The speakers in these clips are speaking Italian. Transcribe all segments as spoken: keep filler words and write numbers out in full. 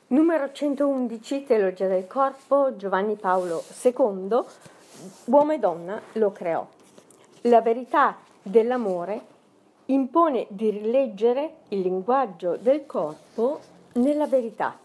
Numero centoundici, Teologia del corpo, Giovanni Paolo secondo, uomo e donna lo creò. La verità dell'amore impone di rileggere il linguaggio del corpo nella verità.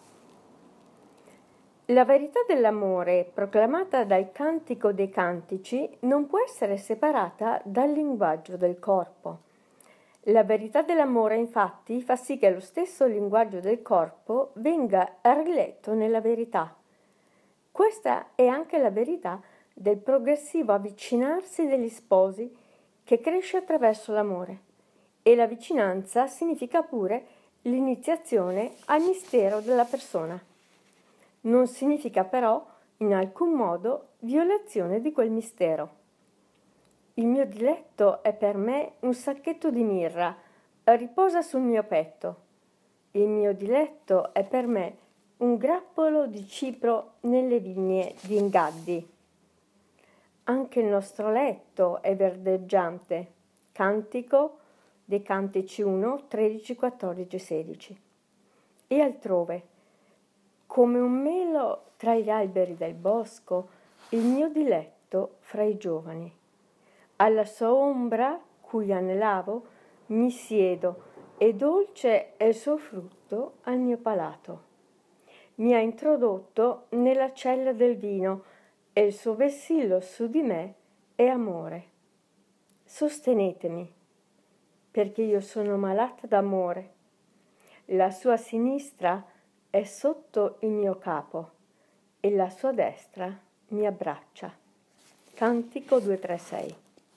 La verità dell'amore, proclamata dal Cantico dei Cantici, non può essere separata dal linguaggio del corpo. La verità dell'amore, infatti, fa sì che lo stesso linguaggio del corpo venga riletto nella verità. Questa è anche la verità del progressivo avvicinarsi degli sposi che cresce attraverso l'amore. E la vicinanza significa pure l'iniziazione al mistero della persona. Non significa però in alcun modo violazione di quel mistero. Il mio diletto è per me un sacchetto di mirra, riposa sul mio petto. Il mio diletto è per me un grappolo di cipro nelle vigne di Engaddi. Anche il nostro letto è verdeggiante. Cantico dei Cantici uno, tredici, quattordici, sedici. E altrove, come un melo tra gli alberi del bosco, il mio diletto fra i giovani. Alla sua ombra, cui anelavo, mi siedo, e dolce è il suo frutto al mio palato. Mi ha introdotto nella cella del vino, e il suo vessillo su di me è amore. Sostenetemi, perché io sono malata d'amore. La sua sinistra è sotto il mio capo, e la sua destra mi abbraccia. Cantico due, tre, sei.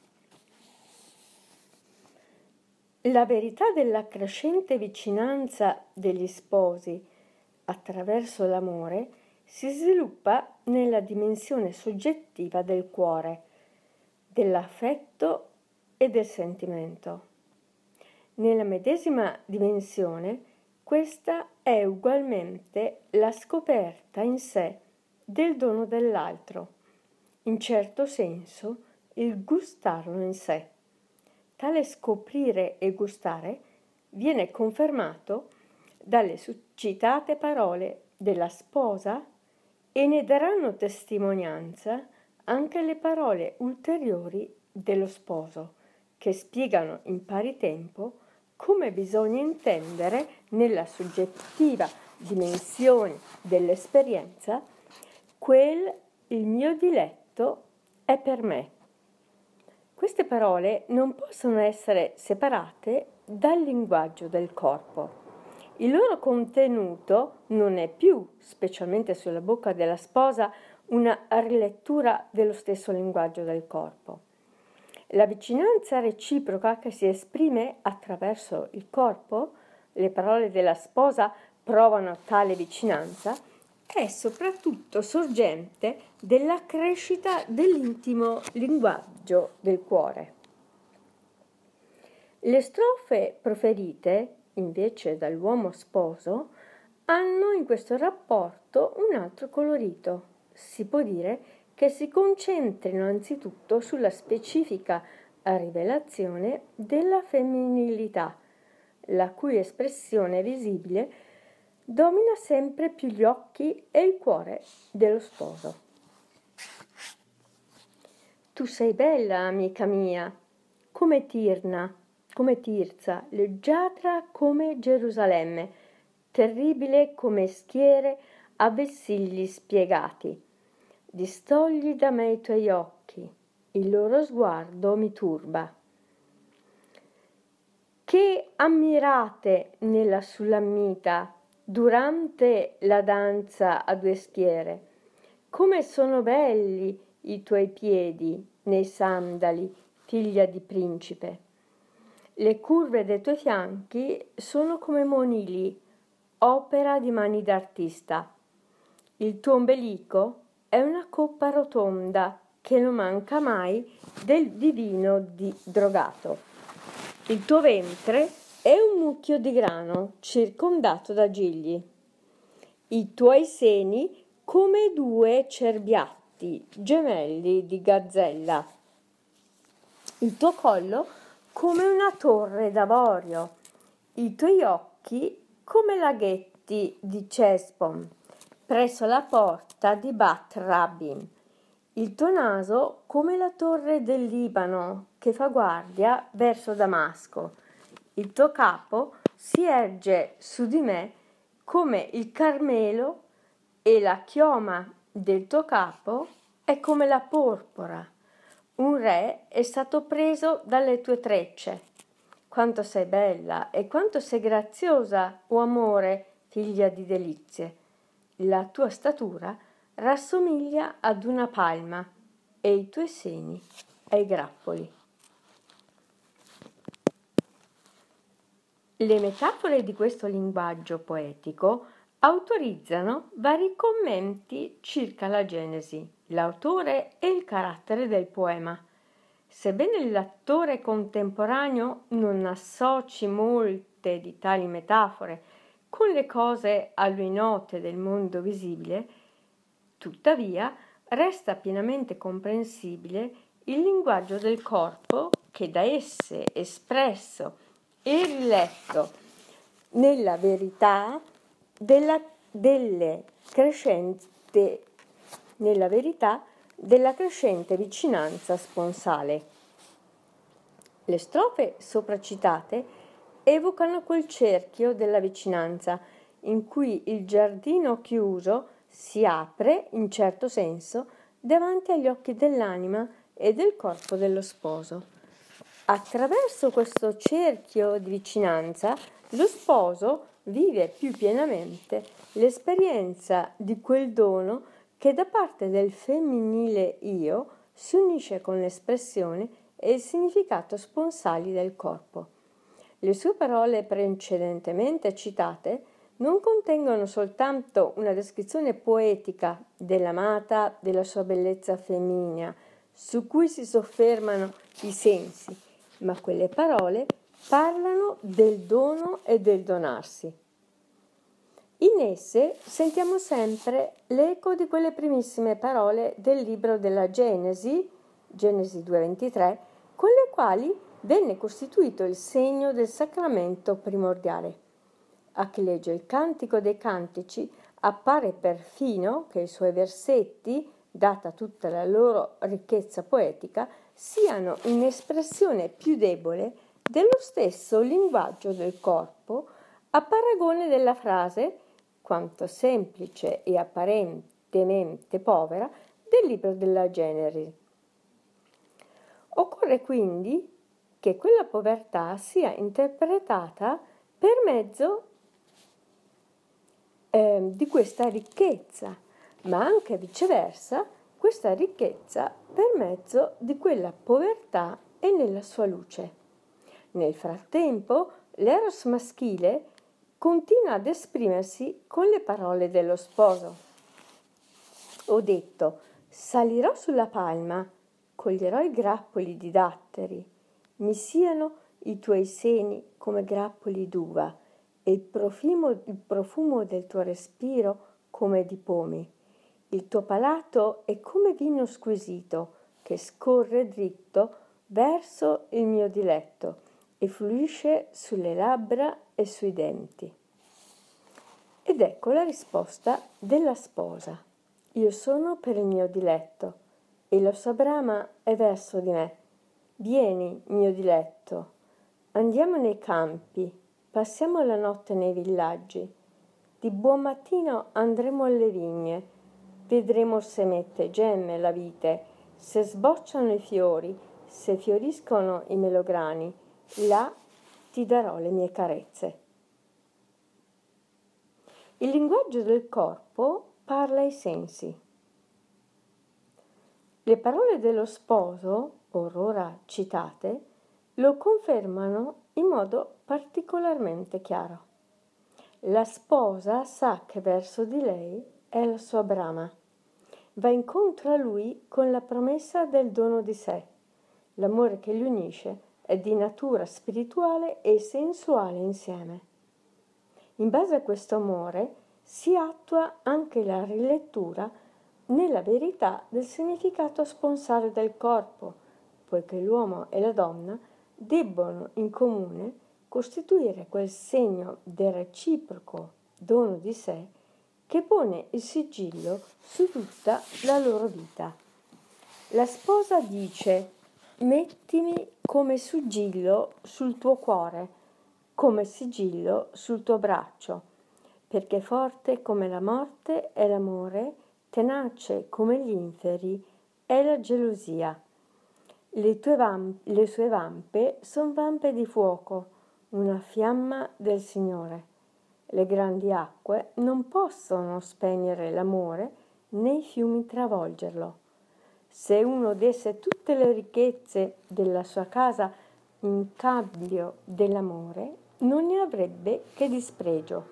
La verità della crescente vicinanza degli sposi attraverso l'amore si sviluppa nella dimensione soggettiva del cuore, dell'affetto e del sentimento. Nella medesima dimensione, questa è ugualmente la scoperta in sé del dono dell'altro, in certo senso il gustarlo in sé. Tale scoprire e gustare viene confermato dalle suscitate parole della sposa e ne daranno testimonianza anche le parole ulteriori dello sposo, che spiegano in pari tempo come bisogna intendere nella soggettiva dimensione dell'esperienza quel il mio diletto è per me. Queste parole non possono essere separate dal linguaggio del corpo. Il loro contenuto non è più, specialmente sulla bocca della sposa, una rilettura dello stesso linguaggio del corpo. La vicinanza reciproca che si esprime attraverso il corpo, le parole della sposa provano tale vicinanza, è soprattutto sorgente della crescita dell'intimo linguaggio del cuore. Le strofe proferite, invece, dall'uomo sposo, hanno in questo rapporto un altro colorito. Si può dire che si concentrino anzitutto sulla specifica rivelazione della femminilità, la cui espressione visibile domina sempre più gli occhi e il cuore dello sposo. Tu sei bella, amica mia, come Tirna, come Tirza, leggiadra come Gerusalemme, terribile come schiere a vessilli spiegati. Distogli da me i tuoi occhi, il loro sguardo mi turba. Che ammirate nella Sulammita durante la danza a due schiere, come sono belli i tuoi piedi nei sandali, figlia di principe. Le curve dei tuoi fianchi sono come monili, opera di mani d'artista. Il tuo ombelico è una coppa rotonda che non manca mai del divino di drogato. Il tuo ventre è un mucchio di grano circondato da gigli. I tuoi seni come due cerbiatti gemelli di gazzella. Il tuo collo come una torre d'avorio. I tuoi occhi come laghetti giunti di Cespom, presso la porta di Bat Rabbim. Il tuo naso come la torre del Libano che fa guardia verso Damasco. Il tuo capo si erge su di me come il Carmelo e la chioma del tuo capo è come la porpora. Un re è stato preso dalle tue trecce. Quanto sei bella e quanto sei graziosa, o amore, figlia di delizie. La tua statura rassomiglia ad una palma e i tuoi seni ai grappoli. Le metafore di questo linguaggio poetico autorizzano vari commenti circa la Genesi, l'autore e il carattere del poema. Sebbene l'attore contemporaneo non associ molte di tali metafore con le cose a lui note del mondo visibile, tuttavia resta pienamente comprensibile il linguaggio del corpo che da esse espresso e riletto nella verità della, delle crescente, nella verità della crescente vicinanza sponsale. Le strofe sopracitate evocano quel cerchio della vicinanza in cui il giardino chiuso si apre, in certo senso, davanti agli occhi dell'anima e del corpo dello sposo. Attraverso questo cerchio di vicinanza, lo sposo vive più pienamente l'esperienza di quel dono che da parte del femminile io si unisce con l'espressione e il significato sponsali del corpo. Le sue parole precedentemente citate non contengono soltanto una descrizione poetica dell'amata, della sua bellezza femminea, su cui si soffermano i sensi, ma quelle parole parlano del dono e del donarsi. In esse sentiamo sempre l'eco di quelle primissime parole del libro della Genesi, Genesi due ventitré, con le quali venne costituito il segno del sacramento primordiale. A chi legge il Cantico dei Cantici appare perfino che i suoi versetti, data tutta la loro ricchezza poetica, siano in espressione più debole dello stesso linguaggio del corpo, a paragone della frase, quanto semplice e apparentemente povera, del libro della Genesi. Occorre quindi che quella povertà sia interpretata per mezzo eh, di questa ricchezza, ma anche viceversa, questa ricchezza per mezzo di quella povertà e nella sua luce. Nel frattempo, l'eros maschile continua ad esprimersi con le parole dello sposo. Ho detto, salirò sulla palma, coglierò i grappoli di datteri, mi siano i tuoi seni come grappoli d'uva e il profumo, il profumo del tuo respiro come di pomi. Il tuo palato è come vino squisito che scorre dritto verso il mio diletto e fluisce sulle labbra e sui denti. Ed ecco la risposta della sposa. Io sono per il mio diletto e la sua brama è verso di me. Vieni, mio diletto, andiamo nei campi, passiamo la notte nei villaggi. Di buon mattino andremo alle vigne, vedremo se mette gemme la vite, se sbocciano i fiori, se fioriscono i melograni, là ti darò le mie carezze. Il linguaggio del corpo parla ai sensi. Le parole dello sposo, or ora citate, lo confermano in modo particolarmente chiaro. La sposa sa che verso di lei è la sua brama. Va incontro a lui con la promessa del dono di sé. L'amore che li unisce è di natura spirituale e sensuale insieme. In base a questo amore si attua anche la rilettura nella verità del significato sponsale del corpo, poiché l'uomo e la donna debbono in comune costituire quel segno del reciproco dono di sé, che pone il sigillo su tutta la loro vita. La sposa dice: mettimi come sigillo sul tuo cuore, come sigillo sul tuo braccio, perché forte come la morte è l'amore, tenace come gli inferi è la gelosia. Le, tue vam- le sue vampe son vampe di fuoco, una fiamma del Signore. Le grandi acque non possono spegnere l'amore, né i fiumi travolgerlo. Se uno desse tutte le ricchezze della sua casa in cambio dell'amore, non ne avrebbe che dispregio.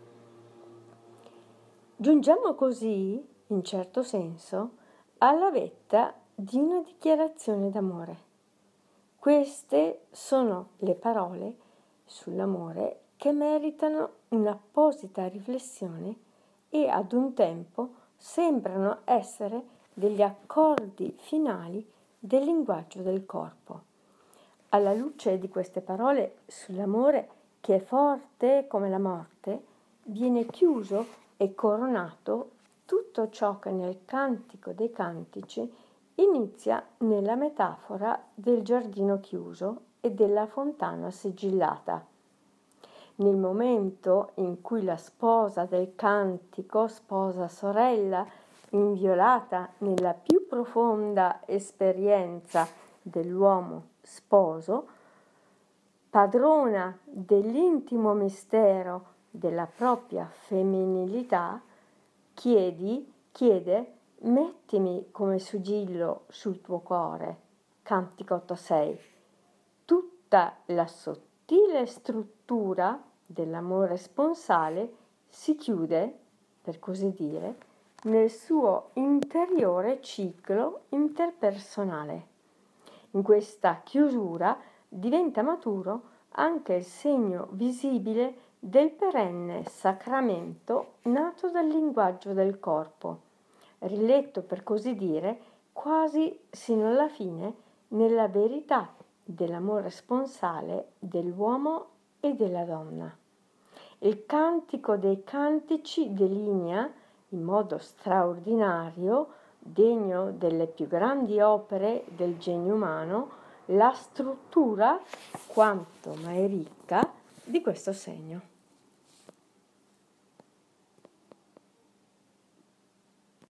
Giungiamo così, in certo senso, alla vetta di una dichiarazione d'amore. Queste sono le parole sull'amore che meritano un'apposita riflessione e ad un tempo sembrano essere degli accordi finali del linguaggio del corpo. Alla luce di queste parole sull'amore che è forte come la morte, viene chiuso e coronato tutto ciò che nel Cantico dei Cantici inizia nella metafora del giardino chiuso e della fontana sigillata. Nel momento in cui la sposa del cantico, sposa sorella, inviolata nella più profonda esperienza dell'uomo sposo, padrona dell'intimo mistero della propria femminilità, chiedi, chiede: mettimi come sigillo sul tuo cuore. Cantico otto sei. Tutta la sottile struttura dell'amore sponsale si chiude, per così dire, nel suo interiore ciclo interpersonale. In questa chiusura diventa maturo anche il segno visibile del perenne sacramento nato dal linguaggio del corpo, riletto per così dire quasi sino alla fine nella verità dell'amore sponsale dell'uomo e della donna. Il Cantico dei Cantici delinea in modo straordinario, degno delle più grandi opere del genio umano, la struttura, quanto mai ricca, di questo segno.